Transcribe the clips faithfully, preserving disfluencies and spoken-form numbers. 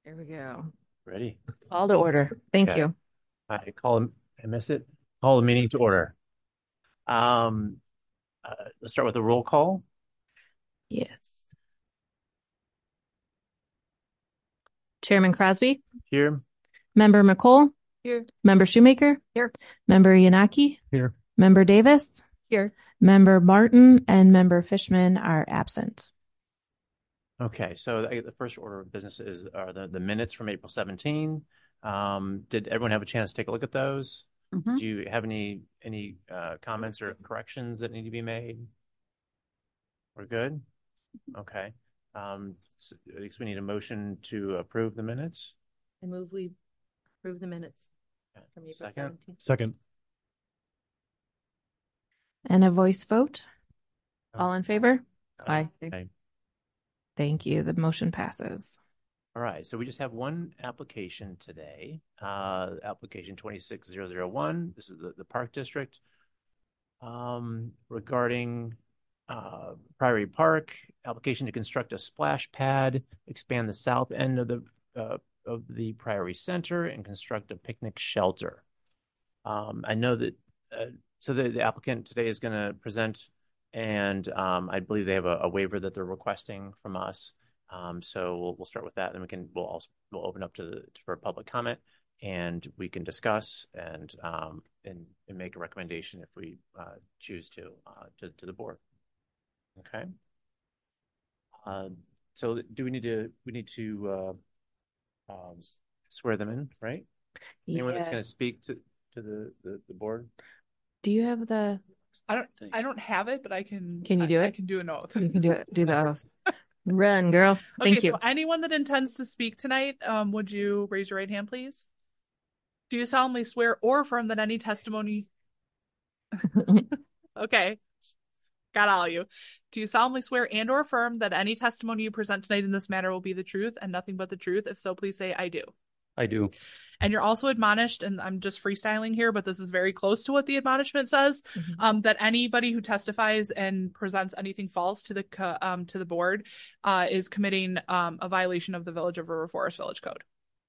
There we go. Ready? Call to order. Thank Okay. you. I call him. I missed it. Call the meeting to order. Um, uh, let's start with a roll call Yes. Chairman Crosby, here. Member McColl, Here. Member Shoemaker, Here. Member Yanaki, Here. Member Davis, Here. Member Martin, and Member Fishman are absent. Okay, so the, the first order of business is are the, the minutes from April seventeenth. Um, did everyone have a chance to take a look at those? Mhm. Do you have any any uh, comments or corrections that need to be made? We're good. Okay. Um, so I guess we need a motion to approve the minutes. I move we approve the minutes from April Second. seventeenth. Second. And a voice vote. All in favor? Aye. Okay. Thank you. The motion passes. All right, so we just have one application today, uh, application twenty-six zero zero one. This is the, the Park District um, regarding uh, Priory Park, application to construct a splash pad, expand the south end of the uh, of the Priory Center, and construct a picnic shelter. Um, I know that, uh, so the, the applicant today is going to present, and um, I believe they have a, a waiver that they're requesting from us. Um, so we'll, we'll start with that, and we can we'll also we'll open up to the for public comment, and we can discuss and um, and, and make a recommendation if we uh, choose to, uh, to to the board. Okay. Uh, so do we need to we need to uh, um, swear them in, right? Anyone that's going to Yes. speak to to the, the the board? Do you have the? I don't I don't have it, but I can Can you do I, it? I can do an oath. You can do it. Do the oath. Run, girl. Thank Okay, you. so anyone that intends to speak tonight, um, would you raise your right hand, please? Do you solemnly swear or affirm that any testimony Okay. Got all of you. Do you solemnly swear and or affirm that any testimony you present tonight in this matter will be the truth and nothing but the truth? If so, please say I do. I do. And you're also admonished, and I'm just freestyling here, but this is very close to what the admonishment says, Mhm. um, that anybody who testifies and presents anything false to the co- um, to the board uh, is committing um, a violation of the Village of River Forest Village Code.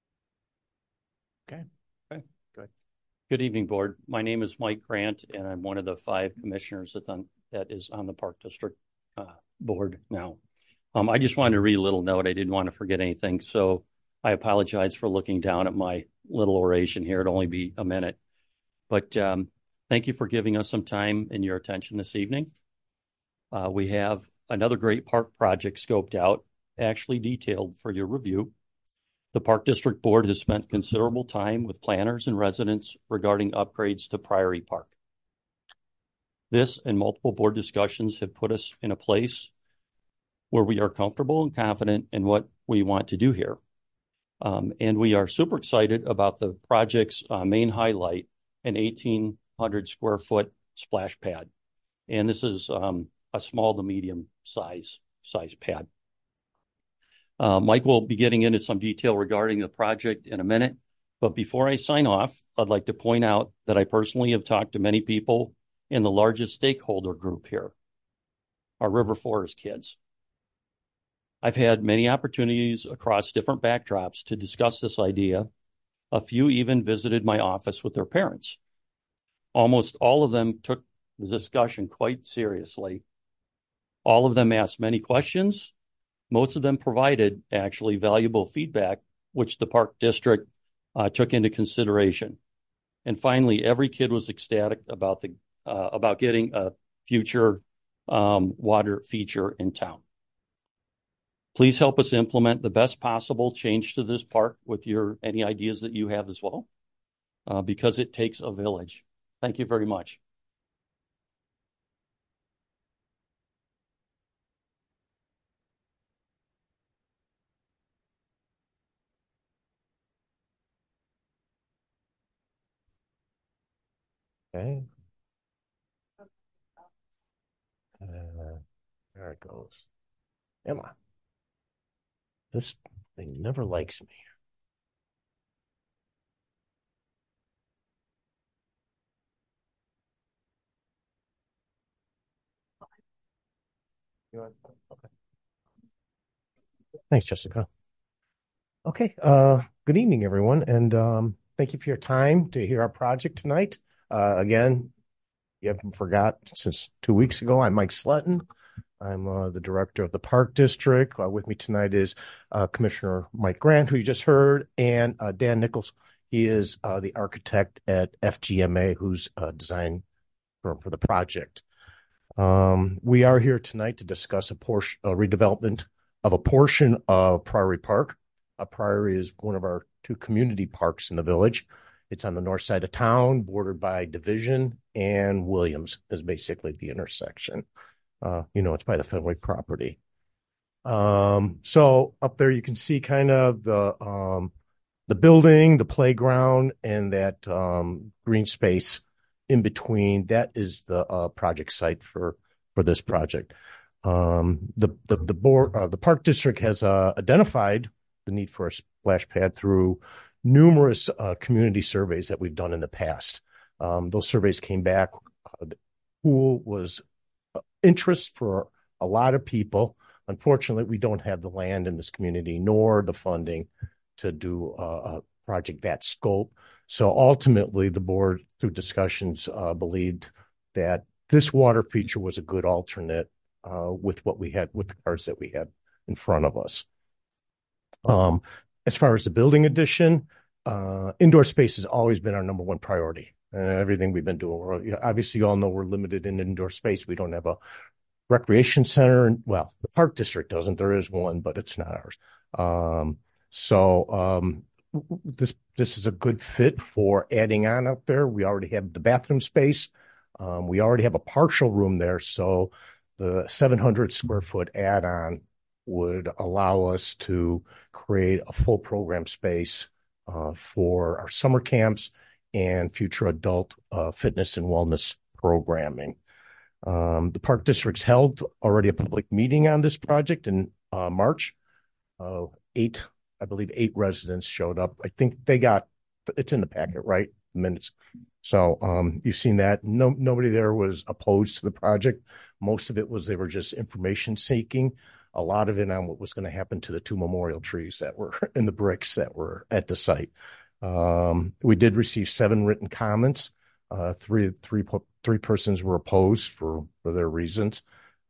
Okay. Okay. Good. Good evening, board. My name is Mike Grant, and I'm one of the five commissioners that, on, that is on the Park District uh, board now. Um, I just wanted to read a little note. I didn't want to forget anything, so I apologize for looking down at my little oration here. It'll only be a minute. But um, thank you for giving us some time and your attention this evening. Uh, we have another great park project scoped out, actually detailed for your review. The Park District Board has spent considerable time with planners and residents regarding upgrades to Priory Park. This and multiple board discussions have put us in a place where we are comfortable and confident in what we want to do here. Um, and we are super excited about the project's uh, main highlight, an eighteen hundred square foot splash pad. And this is um, a small to medium size, size pad. Uh, Mike will be getting into some detail regarding the project in a minute. But before I sign off, I'd like to point out that I personally have talked to many people in the largest stakeholder group here, our River Forest kids. I've had many opportunities across different backdrops to discuss this idea. A few even visited my office with their parents. Almost all of them took the discussion quite seriously. All of them asked many questions. Most of them provided actually valuable feedback, which the Park District uh, took into consideration. And finally, every kid was ecstatic about the uh, about getting a future um, water feature in town. Please help us implement the best possible change to this park with your any ideas that you have as well, uh, because it takes a village. Thank you very much. Okay. Uh, there it goes. Emma, this thing never likes me. You want, okay. Thanks, Jessica. Okay, uh, good evening, everyone, and um, thank you for your time to hear our project tonight. Uh, again, you haven't forgot since two weeks ago, I'm Mike Slutton. I'm uh, the director of the Park District. Uh, with me tonight is uh, Commissioner Mike Grant, who you just heard, and uh, Dan Nichols. He is uh, the architect at F G M A, who's a design firm for the project. Um, we are here tonight to discuss a portion, a redevelopment of a portion of Priory Park. Uh, Priory is one of our two community parks in the village. It's on the north side of town, bordered by Division and Williams is basically the intersection. Uh, you know, it's by the Fenway property. Um, so up there you can see kind of the um, the building, the playground, and that um, green space in between. That is the uh, project site for for this project. Um, the the the board, uh, the park district has uh, identified the need for a splash pad through numerous uh, community surveys that we've done in the past. Um, those surveys came back. Uh, the pool was uh, interest for a lot of people. Unfortunately, we don't have the land in this community nor the funding to do uh, a project that scope. So ultimately, the board, through discussions, uh, believed that this water feature was a good alternate uh, with what we had, with the cards that we had in front of us. Um, as far as the building addition, uh, indoor space has always been our number one priority. And everything we've been doing, we're, obviously, you all know we're limited in indoor space. We don't have a recreation center. Well, the park district doesn't. There is one, but it's not ours. Um, so um, this this is a good fit for adding on up there. We already have the bathroom space. Um, we already have a partial room there. So the seven hundred square foot add-on would allow us to create a full program space uh, for our summer camps and future adult uh, fitness and wellness programming. Um, the Park District's held already a public meeting on this project in uh, March. Uh, eight, I believe eight residents showed up. I think they got, it's in the packet, right? Minutes. So um, you've seen that. No, nobody there was opposed to the project. Most of it was they were just information seeking. A lot of it on what was going to happen to the two memorial trees that were in the bricks that were at the site. Um, we did receive seven written comments. Uh, three, three, three persons were opposed for, for their reasons.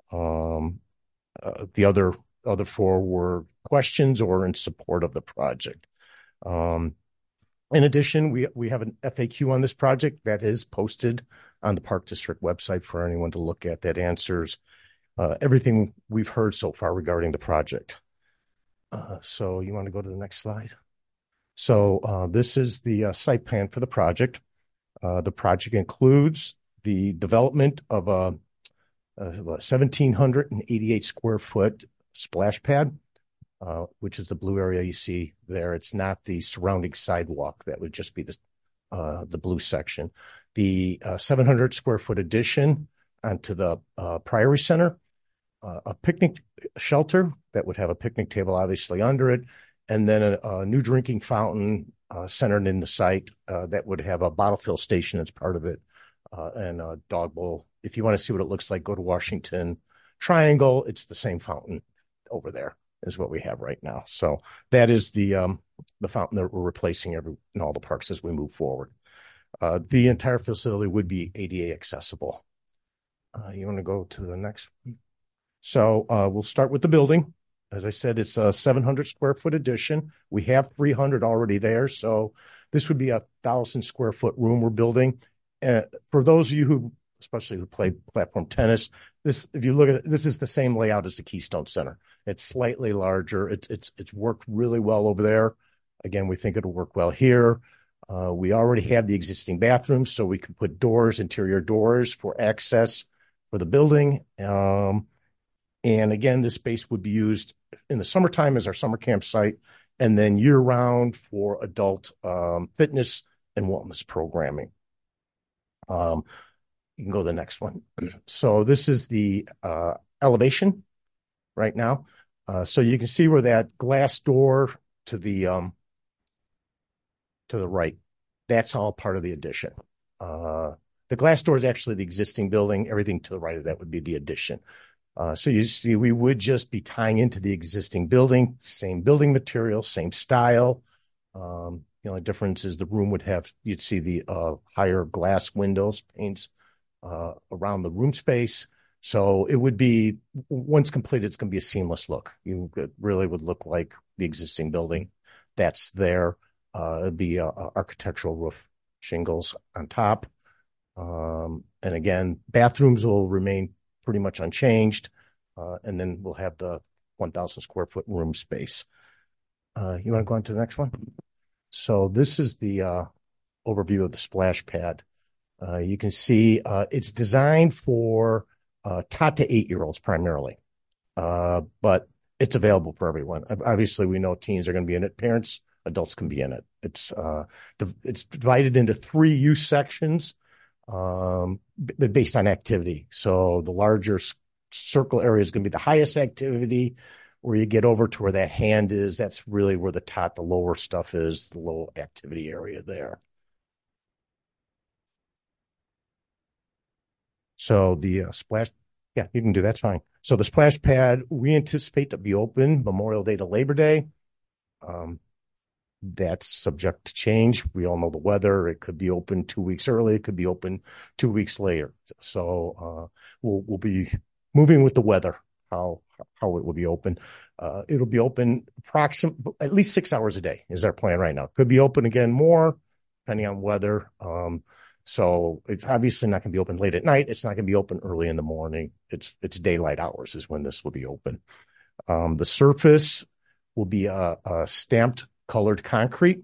Um, uh, the other, other four were questions or in support of the project. Um, in addition, we, we have an F A Q on this project that is posted on the Park District website for anyone to look at that answers uh, everything we've heard so far regarding the project. Uh, so you want to go to the next slide? So uh, this is the uh, site plan for the project. Uh, the project includes the development of a, a one thousand seven hundred eighty-eight square foot splash pad, uh, which is the blue area you see there. It's not the surrounding sidewalk. That would just be the, uh, the blue section. The uh, seven hundred square foot addition onto the uh, Priory Center, uh, a picnic shelter that would have a picnic table obviously under it, and then a, a new drinking fountain Uh, centered in the site uh, that would have a bottle fill station as part of it uh, and a dog bowl. If you want to see what it looks like, go to Washington Triangle. It's the same fountain over there is what we have right now. So that is the um, the fountain that we're replacing every in all the parks as we move forward. Uh, the entire facility would be A D A accessible. Uh, you want to go to the next one? So uh, we'll start with the building. As I said, it's a seven hundred square foot addition. We have three hundred already there. So this would be a thousand square foot room we're building. Uh, for those of you who, especially who play platform tennis, this, if you look at it, this is the same layout as the Keystone Center. It's slightly larger. It's, it's, it's worked really well over there. Again, we think it'll work well here. Uh, we already have the existing bathrooms, so we can put doors, interior doors for access for the building. Um, And again, this space would be used in the summertime as our summer camp site, and then year round for adult um, fitness and wellness programming. Um, you can go to the next one. So this is the uh, elevation right now. Uh, so you can see where that glass door to the um, to the right, that's all part of the addition. Uh, the glass door is actually the existing building. Everything to the right of that would be the addition. Uh, so you see, we would just be tying into the existing building, same building material, same style. Um, the only difference is the room would have, you'd see the uh, higher glass windows, panes uh, around the room space. So it would be, once completed, it's going to be a seamless look. You it really would look like the existing building that's there. Uh, it'd be uh, architectural roof shingles on top. Um, and again, bathrooms will remain pretty much unchanged. Uh, and then we'll have the one thousand square foot room space. Uh, you want to go on to the next one? So this is the uh, overview of the splash pad. Uh, you can see uh, it's designed for uh, tot to eight-year-olds primarily, uh, but it's available for everyone. Obviously, we know teens are going to be in it. Parents, adults can be in it. It's uh, it's divided into three use sections um, based on activity. So the larger circle area is going to be the highest activity. Where you get over to where that hand is, that's really where the tot, the lower stuff is, the low activity area there. So the uh, splash, yeah, you can do that's fine. So the splash pad, we anticipate to be open Memorial Day to Labor Day. Um, that's subject to change. We all know the weather. It could be open two weeks early. It could be open two weeks later. So uh, we'll we'll be moving with the weather. How how it will be open. Uh, it'll be open approximately at least six hours a day is our plan right now. Could be open again more depending on weather. Um, so it's obviously not going to be open late at night. It's not going to be open early in the morning. It's it's daylight hours is when this will be open. Um, the surface will be a, a stamped colored concrete.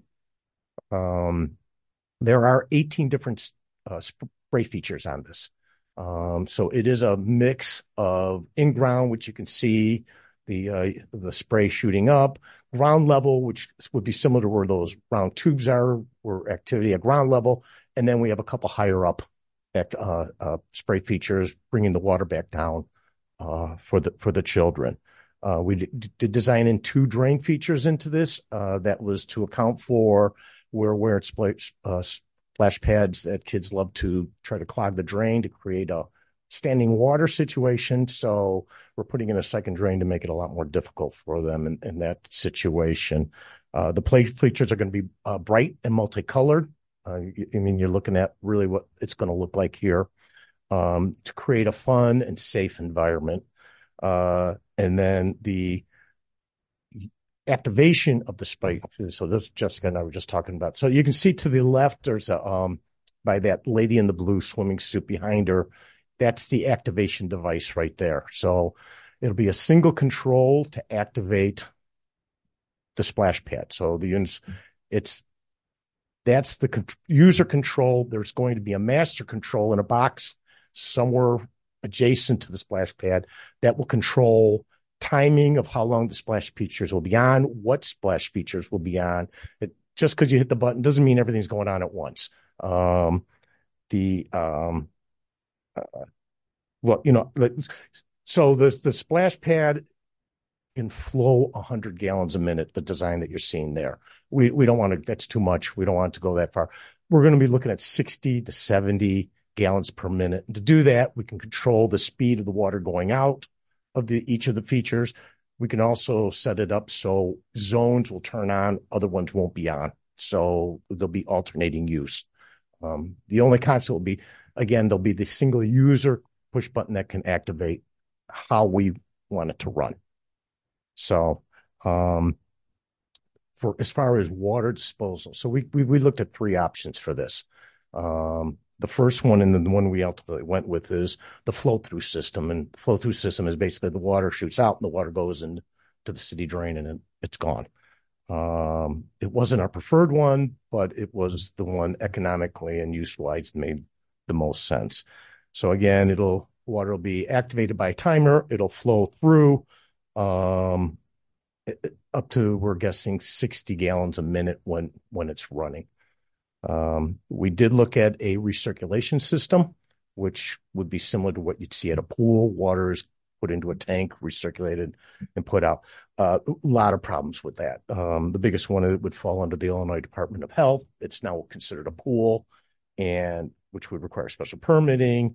Um, there are eighteen different uh, spray features on this. Um, so it is a mix of in-ground, which you can see the uh, the spray shooting up, ground level, which would be similar to where those round tubes are, where activity at ground level, and then we have a couple higher up at, uh, uh, spray features, bringing the water back down uh, for the for the children. Uh, we did, did design in two drain features into this. Uh, that was to account for where where it's uh, splash pads that kids love to try to clog the drain to create a standing water situation. So we're putting in a second drain to make it a lot more difficult for them in, in that situation. Uh, the play features are going to be uh, bright and multicolored. Uh, I mean, you're looking at really what it's going to look like here um, to create a fun and safe environment. Uh, and then the activation of the spike. So this Jessica and I were just talking about. So you can see to the left, there's a, um, by that lady in the blue swimming suit behind her, that's the activation device right there. So it'll be a single control to activate the splash pad. So the units, it's, that's the con- user control. There's going to be a master control in a box somewhere adjacent to the splash pad that will control timing of how long the splash features will be on, what splash features will be on. It, just because you hit the button doesn't mean everything's going on at once. Um, the um, uh, well, you know, so the the splash pad can flow one hundred gallons a minute. The design that you're seeing there, we we don't want to. That's too much. We don't want to go that far. We're going to be looking at sixty to seventy gallons per minute. And to do that, we can control the speed of the water going out of the each of the features. We can also set it up so zones will turn on, other ones won't be on. So there'll be alternating use. Um, the only constant will be, again, there'll be the single user push button that can activate how we want it to run. So um, for as far as water disposal, so we we, we looked at three options for this. Um, The first one, and the one we ultimately went with, is the flow-through system. And the flow-through system is basically the water shoots out and the water goes into the city drain and it, it's gone. Um, it wasn't our preferred one, but it was the one economically and use-wise that made the most sense. So again, it'll water will be activated by a timer. It'll flow through um, it, up to, we're guessing, sixty gallons a minute when when it's running. Um, we did look at a recirculation system, which would be similar to what you'd see at a pool. Water is put into a tank, recirculated, and put out. Uh, a lot of problems with that. Um, the biggest one, it would fall under the Illinois Department of Health. It's now considered a pool, and which would require special permitting.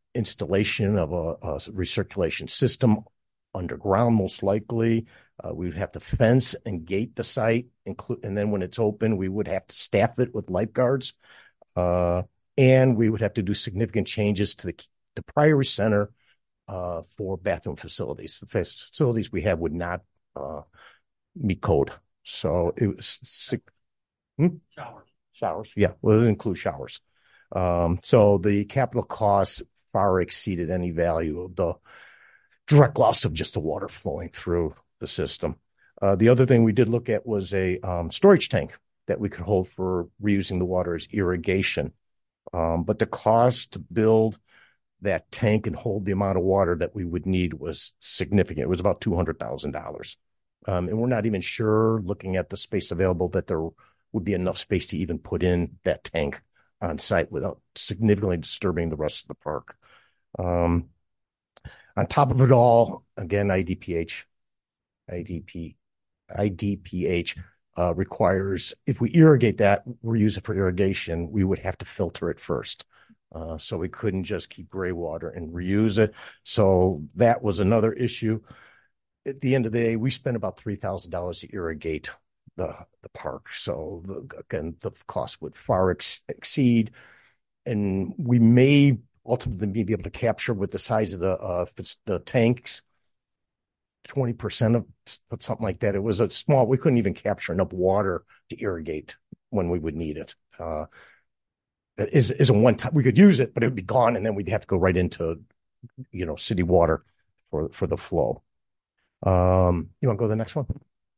installation of a, a recirculation system underground, most likely. Uh, we would have to fence and gate the site, include, and then when it's open, we would have to staff it with lifeguards. Uh, and we would have to do significant changes to the, the Priory Center uh, for bathroom facilities. The facilities we have would not uh, meet code. So it was hmm? Showers. Showers, yeah, well, it includes showers. Um, so the capital costs far exceeded any value of the direct loss of just the water flowing through the system. Uh, the other thing we did look at was a um, storage tank that we could hold for reusing the water as irrigation. Um, but the cost to build that tank and hold the amount of water that we would need was significant. It was about two hundred thousand dollars. Um, and we're not even sure, looking at the space available, that there would be enough space to even put in that tank on site without significantly disturbing the rest of the park. Um, on top of it all, again, I D P H, I D P, I D P H uh, requires, if we irrigate that, we use it for irrigation, we would have to filter it first. Uh, so we couldn't just keep gray water and reuse it. So that was another issue. At the end of the day, we spent about three thousand dollars to irrigate the, the park. So the, again, the cost would far ex- exceed, and we may ultimately be able to capture with the size of the, uh, the tanks, twenty percent of something like that. It was a small, we couldn't even capture enough water to irrigate when we would need it. Uh, it is, is a one time, we could use it, but it would be gone. And then we'd have to go right into, you know, city water for, for the flow. Um, you want to go to the next one?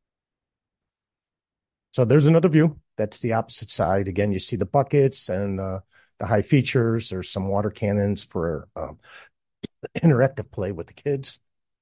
So there's another view. That's the opposite side. Again, you see the buckets and uh, the high features. There's some water cannons for um, interactive play with the kids.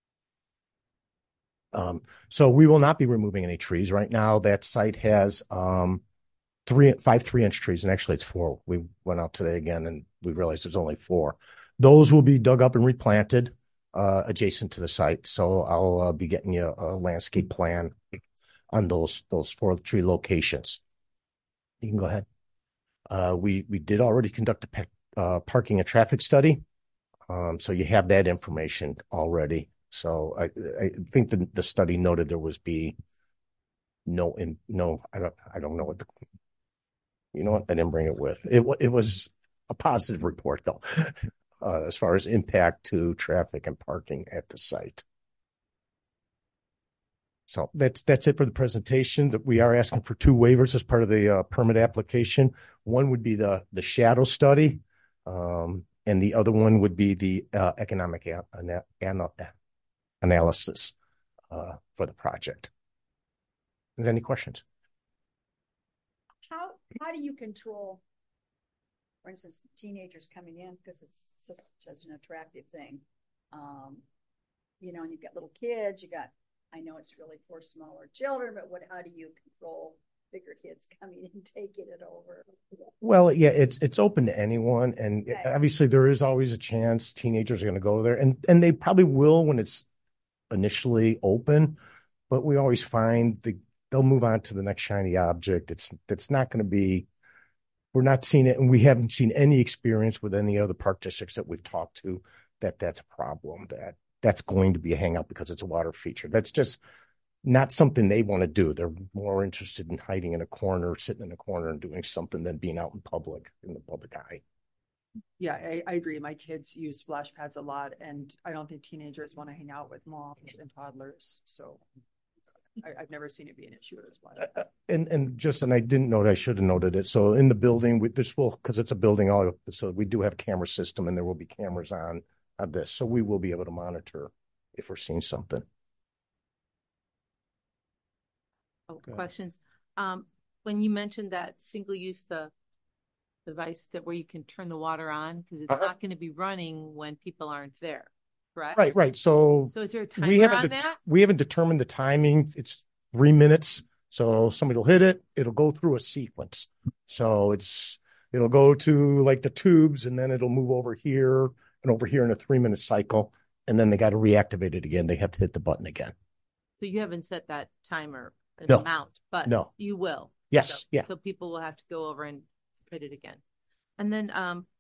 Um, so we will not be removing any trees. Right now, that site has um, three, five three-inch trees, and actually it's four. We went out today again, and we realized there's only four. Those will be dug up and replanted uh, adjacent to the site. So I'll uh, be getting you a landscape plan on those those four tree locations. You can go ahead. Uh, we we did already conduct a pe- uh, parking and traffic study, um, so you have that information already. So I I think the the study noted there was be no in no I don't I don't know what the you know what I didn't bring it with it. It was a positive report though, uh, as far as impact to traffic and parking at the site. So that's that's it for the presentation. That we are asking for two waivers as part of the uh, permit application. One would be the the shadow study, um, and the other one would be the uh, economic a- ana- ana- analysis uh, for the project. Is there any questions? How how do you control, for instance, teenagers coming in, because it's such an attractive thing, um, you know, and you've got little kids, you got. I know it's really for smaller children, but what? How do you control bigger kids coming and taking it over? Well, yeah, it's it's open to anyone, and okay. Obviously there is always a chance teenagers are going to go there, and and they probably will when it's initially open. But we always find the, they'll move on to the next shiny object. It's it's not going to be. We're not seeing it, and we haven't seen any experience with any other park districts that we've talked to that that's a problem. That. That's going to be a hangout because it's a water feature. That's just not something they want to do. They're more interested in hiding in a corner, sitting in a corner and doing something than being out in public, in the public eye. Yeah, I, I agree. My kids use splash pads a lot, and I don't think teenagers want to hang out with moms and toddlers. So I, I've never seen it be an issue with a splash pad. Uh, and, and just, and I didn't note, I should have noted it. So in the building, we, this will, because it's a building, all so we do have a camera system, and there will be cameras on. Of this, so we will be able to monitor if we're seeing something. Oh, questions. Um, when you mentioned that single-use the device that where you can turn the water on, because it's uh-huh. not going to be running when people aren't there, correct? Right, right. So, so is there a timer we haven't on de- that? We haven't determined the timing. It's three minutes. So somebody will hit it. It'll go through a sequence. So it's it'll go to like the tubes, and then it'll move over here. And over here in a three-minute cycle, and then they got to reactivate it again. They have to hit the button again. So you haven't set that timer no. amount, but no. you will. Yes, so, yeah. So people will have to go over and hit it again. And then um,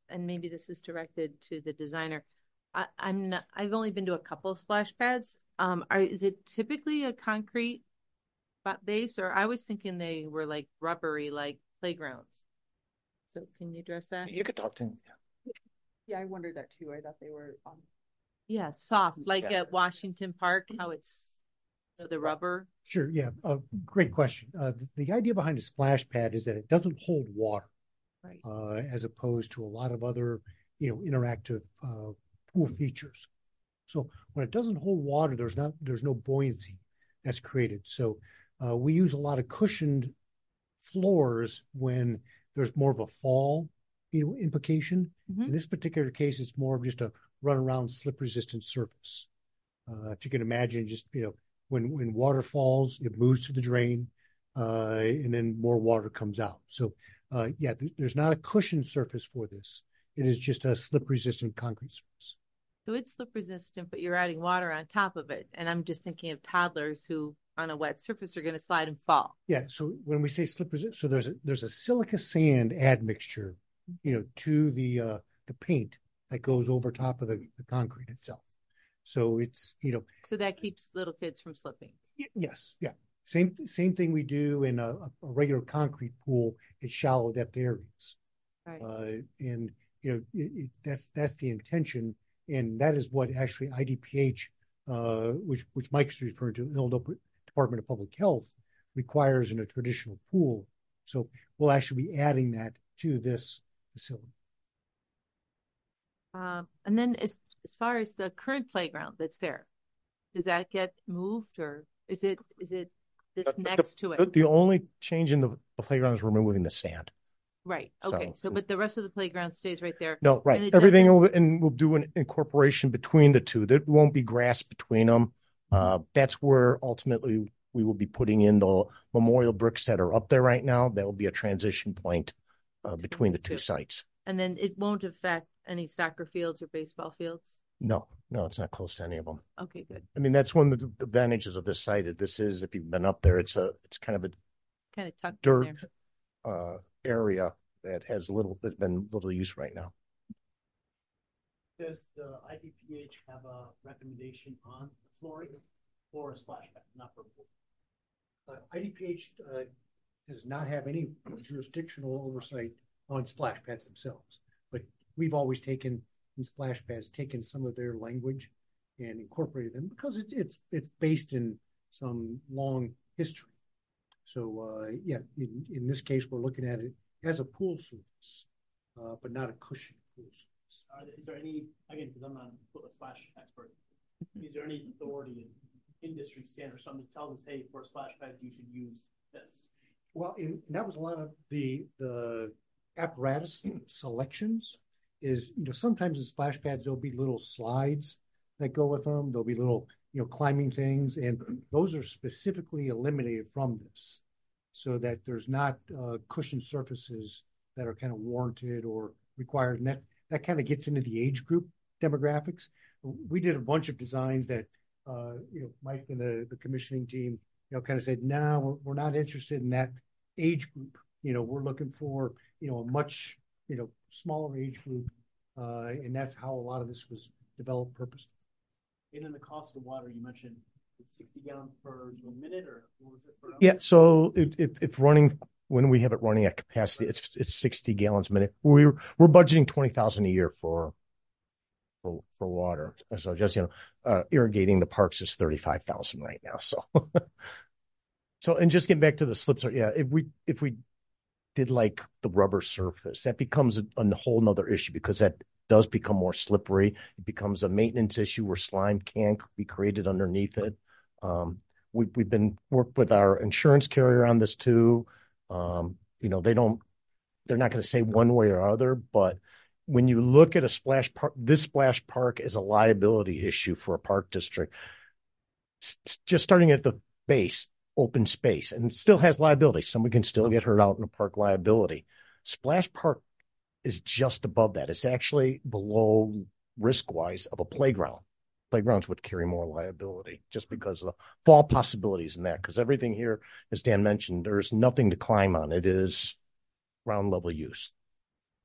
and maybe this is directed to the designer. I, I'm not, I've only been to a couple of splash pads. Um, are, is it typically a concrete base, or I was thinking they were like rubbery, like playgrounds? So can you address that? You could talk to him. Yeah, I wondered that too. I thought they were um Yeah, soft, like Yeah. at Washington Park, how it's the rubber. Sure. Yeah. Uh, great question. Uh, the, the idea behind a splash pad is that it doesn't hold water, Right. uh, as opposed to a lot of other, you know, interactive uh, pool features. So when it doesn't hold water, there's not there's no buoyancy that's created. So uh, we use a lot of cushioned floors when there's more of a fall, you know, implication. Mhm. In this particular case, it's more of just a run around slip resistant surface. Uh, if you can imagine, just you know, when when water falls, it moves to the drain, uh, and then more water comes out. So, uh, yeah, th- there's not a cushion surface for this. It is just a slip resistant concrete surface. So it's slip resistant, but you're adding water on top of it. And I'm just thinking of toddlers who on a wet surface are going to slide and fall. Yeah. So when we say slip resistant, so there's a, there's a silica sand admixture, you know, to the uh, the paint that goes over top of the, the concrete itself. So it's, you know, So that keeps little kids from slipping. y- yes, yeah. Same same thing we do in a, a regular concrete pool at shallow depth areas. Right. Uh, and you know it, it, that's that's the intention, and that is what actually I D P H, uh, which which Mike's referring to, Illinois Department of Public Health, requires in a traditional pool. So we'll actually be adding that to this facility. Um, and then as as far as the current playground that's there, does that get moved, or is it is it this The- the- next to The, it? the only change in the playground is we're removing the sand. Right. Okay. So- So, but the rest of the playground stays right there. No, And right. it Everything doesn't- will, and we'll do an incorporation between the two. There won't be grass between them. Uh, that's where ultimately we will be putting in the memorial bricks that are up there right now. That will be a transition point uh, between the two Two. sites. And then it won't affect any soccer fields or baseball fields. No, no, it's not close to any of them. Okay, good. I mean, that's one of the advantages of this site. This is, if you've been up there, it's a, it's kind of a Kind of tucked in dirt there. uh, area that has little, that's been little use right now. Does the I D P H have a recommendation on flooring or a splash pad, not for pool? Uh, I D P H uh, does not have any jurisdictional oversight on splash pads themselves, but we've always taken in splash pads, taken some of their language and incorporated them because it, it's it's based in some long history. So uh, yeah, in, in this case, we're looking at it as a pool surface, uh, but not a cushion pool surface. Are there, is there any, again, because I'm not a splash expert, is there any authority in industry standard, something that tells us, hey, for a splash pad, you should use this? Well, and that was a lot of the the apparatus selections. Is you know sometimes in splash pads there'll be little slides that go with them. There'll be little you know climbing things, and those are specifically eliminated from this, so that there's not uh, cushion surfaces that are kind of warranted or required. And that that kind of gets into the age group demographics. We did a bunch of designs that uh, you know Mike and the the commissioning team you know kind of said, no, we're, we're not interested in that age group. You know, we're looking for you know a much you know smaller age group, uh, and that's how a lot of this was developed purposely. And then the cost of water, you mentioned it's sixty gallons per minute, or what was it? Per hour? Yeah, so it, it, it's running, when we have it running at capacity, it's it's sixty gallons a minute. We're we're budgeting twenty thousand a year for for for water. So just you know, uh, irrigating the parks is thirty five thousand right now. So so and just getting back to the slips, yeah, if we if we did like the rubber surface, that becomes a, a whole nother issue because that does become more slippery. It becomes a maintenance issue where slime can be created underneath it. Um, we, we've been worked with our insurance carrier on this too. Um, you know, they don't, they're not going to say one way or other, but when you look at a splash park, this splash park is a liability issue for a park district. S- just starting at the base, open space, and it still has liability. Someone can still get hurt out in a park liability. Splash Park is just above that. It's actually below risk-wise of a playground. Playgrounds would carry more liability just because of the fall possibilities in that. Because everything here, as Dan mentioned, there's nothing to climb on. It is ground level use.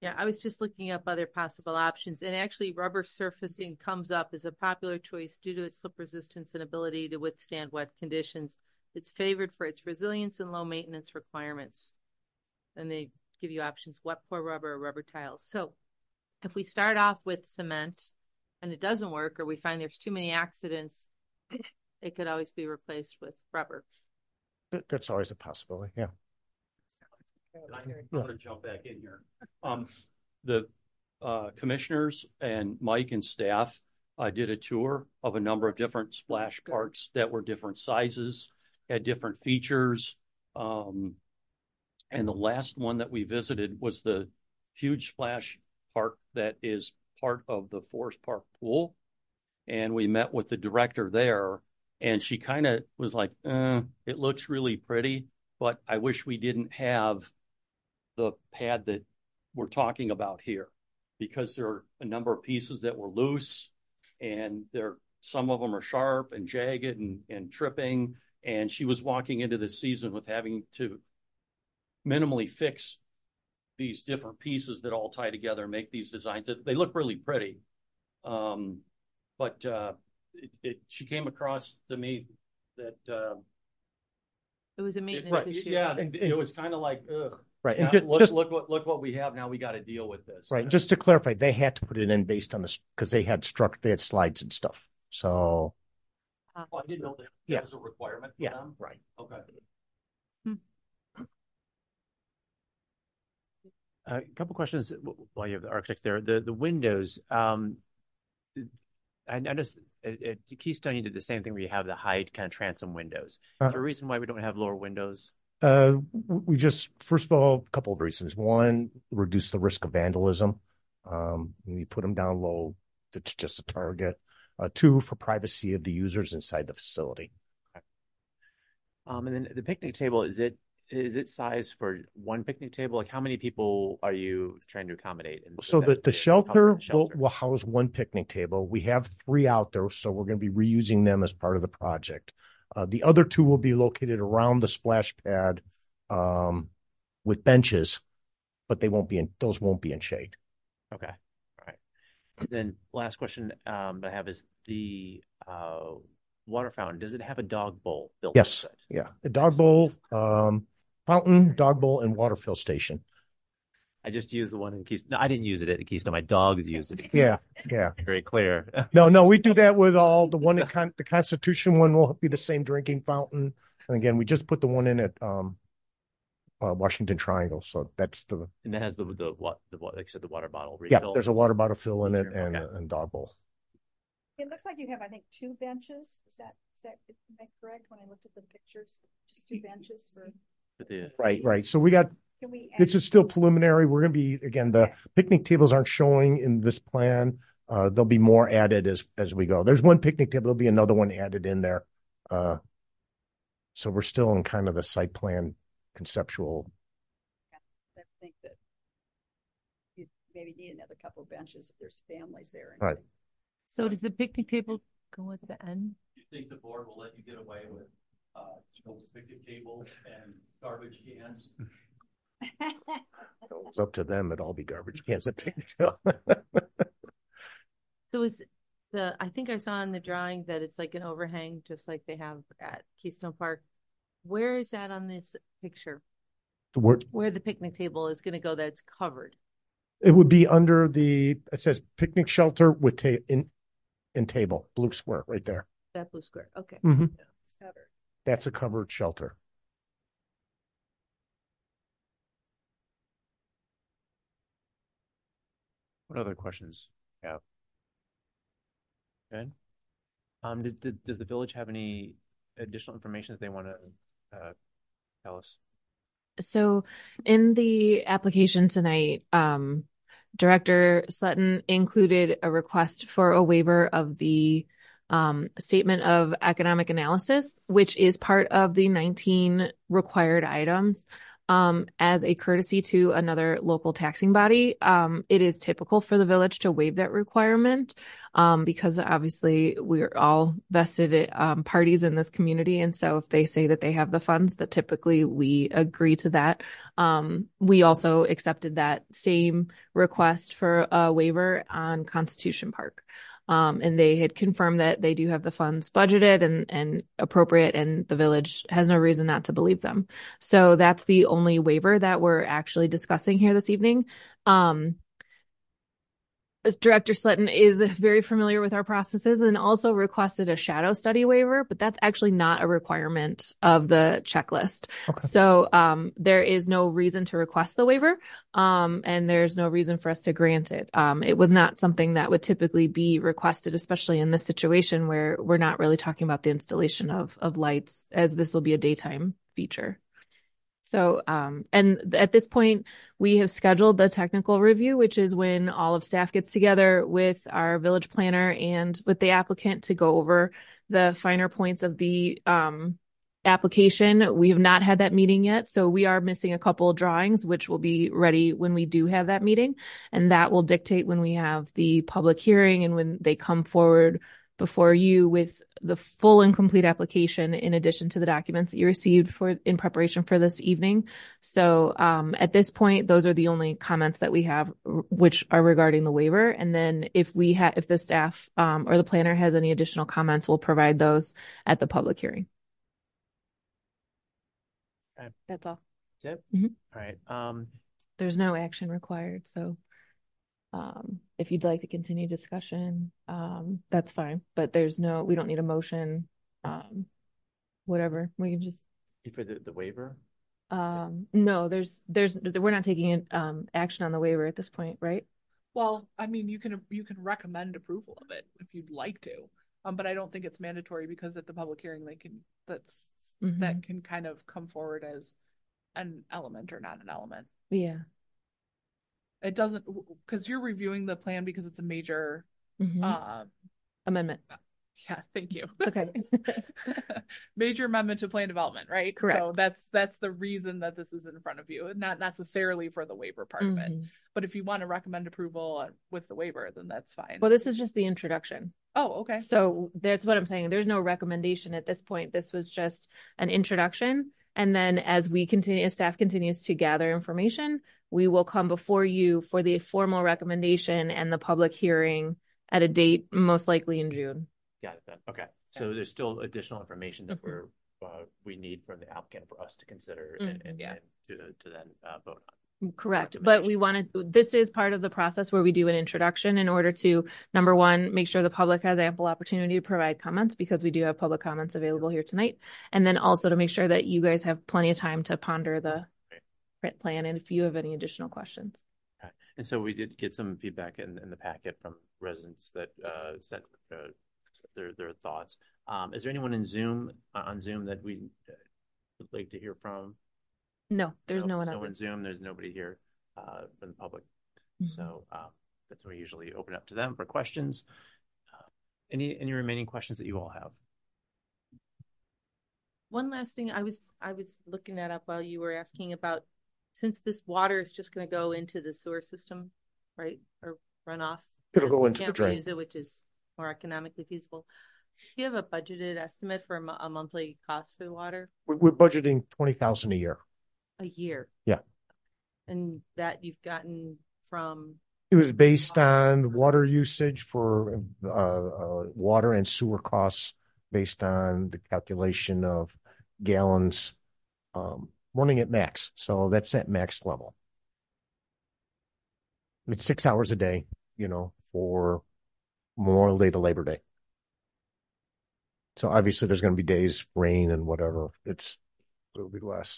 Yeah, I was just looking up other possible options, and actually rubber surfacing comes up as a popular choice due to its slip resistance and ability to withstand wet conditions. It's favored for its resilience and low maintenance requirements. And they give you options, wet pour rubber or rubber tiles. So if we start off with cement and it doesn't work, or we find there's too many accidents, it could always be replaced with rubber. That's always a possibility, yeah. I'm going to jump back in here. Um, the uh, commissioners and Mike and staff uh, did a tour of a number of different splash parks that were different sizes, had different features. Um, and the last one that we visited was the huge splash park that is part of the Forest Park pool. And we met with the director there, and she kind of was like, eh, it looks really pretty, but I wish we didn't have the pad that we're talking about here, because there are a number of pieces that were loose, and there some of them are sharp and jagged and, and tripping. And she was walking into the season with having to minimally fix these different pieces that all tie together and make these designs. They look really pretty. Um, but uh, it, it, she came across to me that uh, it was a maintenance it, right, issue. Yeah, and, it was kind of like, ugh. Right. And just, look, just, look what look what we have now. We got to deal with this. Right. Just to clarify, they had to put it in based on this because they had struck, they had slides and stuff. So. Oh, I didn't know that, that yeah. was a requirement for yeah. them. Right. Okay. Hmm. Uh, a couple questions while you have the architect there. The the windows. Um, I noticed at, at Keystone you did the same thing where you have the high kind of transom windows. Uh, Is there a reason why we don't have lower windows? Uh, we just, first of all, a couple of reasons. One, reduce the risk of vandalism. Um, when you put them down low, it's just a target. Uh, two, for privacy of the users inside the facility. Okay. Um, and then the picnic table, is it is it sized for one picnic table? Like how many people are you trying to accommodate? In, so the, the shelter, the shelter? Will, will house one picnic table. We have three out there, so we're going to be reusing them as part of the project. Uh, the other two will be located around the splash pad um, with benches, but they won't be in, those won't be in shade. Okay. All right. And then last question um, that I have is the uh, water fountain. Does it have a dog bowl built? Yes. Yeah. A dog bowl, um, fountain, dog bowl, and water fill station. I just used the one in Keystone. No, I didn't use it at Keystone. My dog used it. Yeah, yeah. Very clear. no, no, we do that with all the one. At Con- the Constitution one will be the same drinking fountain. And again, we just put the one in at um, uh, Washington Triangle. So that's the. And that has the the what the like I said the water bottle refill. Yeah, there's a water bottle fill in it and okay. and dog bowl. It looks like you have, I think, two benches. Is that is that am I correct when I looked at the pictures? Just two benches for. for the, right, right. So we got. Can we this is still preliminary. We're going to be, again, the okay. picnic tables aren't showing in this plan. Uh, there'll be more added as as we go. There's one picnic table. There'll be another one added in there. Uh, so we're still in kind of the site plan conceptual. I think that you maybe need another couple of benches if there's families there. Right. So does the picnic table go at the end? Do you think the board will let you get away with uh, picnic tables and garbage cans? It's up to them. It'd all be garbage cans. So is the I think I saw in the drawing that it's like an overhang, just like they have at Keystone Park. Where is that on this picture? Where, Where the picnic table is going to go that's covered? It would be under the, it says picnic shelter with ta- in in table, blue square right there. That blue square. Okay. Mm-hmm. Yeah, it's covered. That's a covered shelter. What other questions you have? Good. Um, does, does the village have any additional information that they want to uh, tell us? So in the application tonight, um, Director Sletton included a request for a waiver of the um, statement of economic analysis, which is part of the nineteen required items. Um, as a courtesy to another local taxing body, um, it is typical for the village to waive that requirement, um, because obviously we're all vested um, parties in this community. And so if they say that they have the funds, that typically we agree to that. Um, we also accepted that same request for a waiver on Constitution Park. Um, and they had confirmed that they do have the funds budgeted and, and appropriate, and the village has no reason not to believe them. So that's the only waiver that we're actually discussing here this evening. Um, Director Sletton is very familiar with our processes and also requested a shadow study waiver, but that's actually not a requirement of the checklist. Okay. So um, there is no reason to request the waiver, um, and there's no reason for us to grant it. Um, it was not something that would typically be requested, especially in this situation where we're not really talking about the installation of, of lights, as this will be a daytime feature. So, um, and at this point, we have scheduled the technical review, which is when all of staff gets together with our village planner and with the applicant to go over the finer points of the um, application. We have not had that meeting yet, so we are missing a couple of drawings, which will be ready when we do have that meeting. And that will dictate when we have the public hearing and when they come forward before you with the full and complete application, in addition to the documents that you received for in preparation for this evening. So um, at this point, those are the only comments that we have, which are regarding the waiver. And then if we have, if the staff um, or the planner has any additional comments, we'll provide those at the public hearing. Okay. That's all. That's it? Mm-hmm. All right. Um, There's no action required, so. Um, if you'd like to continue discussion, um, that's fine, but there's no, we don't need a motion, um, whatever, we can just. for the, the waiver? Um, no, there's, there's, we're not taking, um, action on the waiver at this point, right? Well, I mean, you can, you can recommend approval of it if you'd like to, um, but I don't think it's mandatory because at the public hearing, they can, that's, mm-hmm. that can kind of come forward as an element or not an element. Yeah. It doesn't, because you're reviewing the plan because it's a major mm-hmm. uh, amendment. Yeah, thank you. Okay. Major amendment to plan development, right? Correct. So that's that's the reason that this is in front of you, not necessarily for the waiver part mm-hmm. of it. But if you want to recommend approval with the waiver, then that's fine. Well, this is just the introduction. Oh, okay. So that's what I'm saying. There's no recommendation at this point. This was just an introduction. And then as we continue, as staff continues to gather information, we will come before you for the formal recommendation and the public hearing at a date most likely in June. Got it then. Okay. So there's still additional information that mm-hmm. we're uh, we need from the applicant for us to consider mm-hmm. and, and, yeah. and to to then uh, vote on. Correct. But we wanted, this is part of the process where we do an introduction in order to, number one, make sure the public has ample opportunity to provide comments, because we do have public comments available here tonight. And then also to make sure that you guys have plenty of time to ponder the right. plan and if you have any additional questions. Okay. And so we did get some feedback in, in the packet from residents that uh, sent uh, their, their thoughts. Um, is there anyone in Zoom, uh, on Zoom that we would like to hear from? No, there's no, no one. No one Zoom. There's nobody here uh, from the public. Mm-hmm. So um, that's when we usually open up to them for questions. Uh, any any remaining questions that you all have? One last thing, I was I was looking that up while you were asking about, since this water is just going to go into the sewer system, right, or runoff. It'll go into the drain, it, which is more economically feasible. Do you have a budgeted estimate for a monthly cost for the water? We're budgeting twenty thousand dollars a year. A year. Yeah. And that you've gotten from? It was based on water usage for uh, uh, water and sewer costs, based on the calculation of gallons um, running at max. So that's at max level. It's six hours a day, you know, for Memorial Day to Labor Day. So obviously there's going to be days, rain and whatever. It's, it'll be less.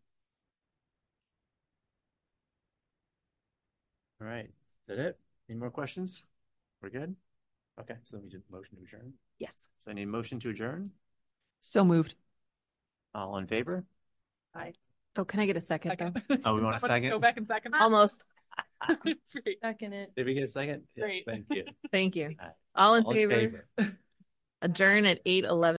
All right. Is that it? Any more questions? We're good? Okay. So let me just motion to adjourn. Yes. So I need a motion to adjourn. So moved. All in favor? Aye. Oh, can I get a second, second. though? Oh, we want a second? Go back in second. Almost. Second it. Did we get a second? Great. Yes, thank you. Thank you. All, right. All in All favor? in favor. Adjourn at eight eleven.